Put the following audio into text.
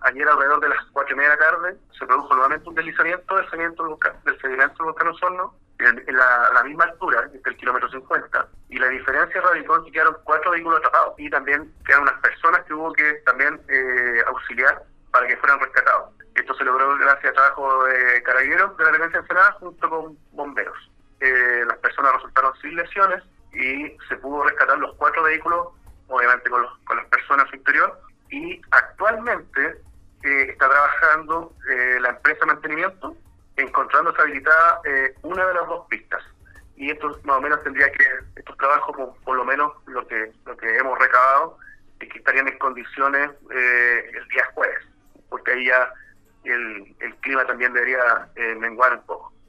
ayer alrededor de las 4:30 de la tarde se produjo nuevamente un deslizamiento del sedimento del volcán Osorno en la misma altura, desde el kilómetro 50, y la diferencia radicó en que quedaron 4 vehículos atrapados y también quedaron unas personas que hubo que también auxiliar para que fueran rescatados. Esto se logró gracias al trabajo de carabineros de la Intendencia de Ensenada junto con bomberos. Las personas resultaron sin lesiones y se pudo rescatar los 4 vehículos, obviamente con las personas en su interior, y actualmente está trabajando la empresa de mantenimiento encontrando habilitada una de las 2 pistas. Y esto más o menos estos trabajos, por lo menos lo que hemos recabado, es que estarían en condiciones el día jueves, porque ahí ya el clima también debería menguar un poco.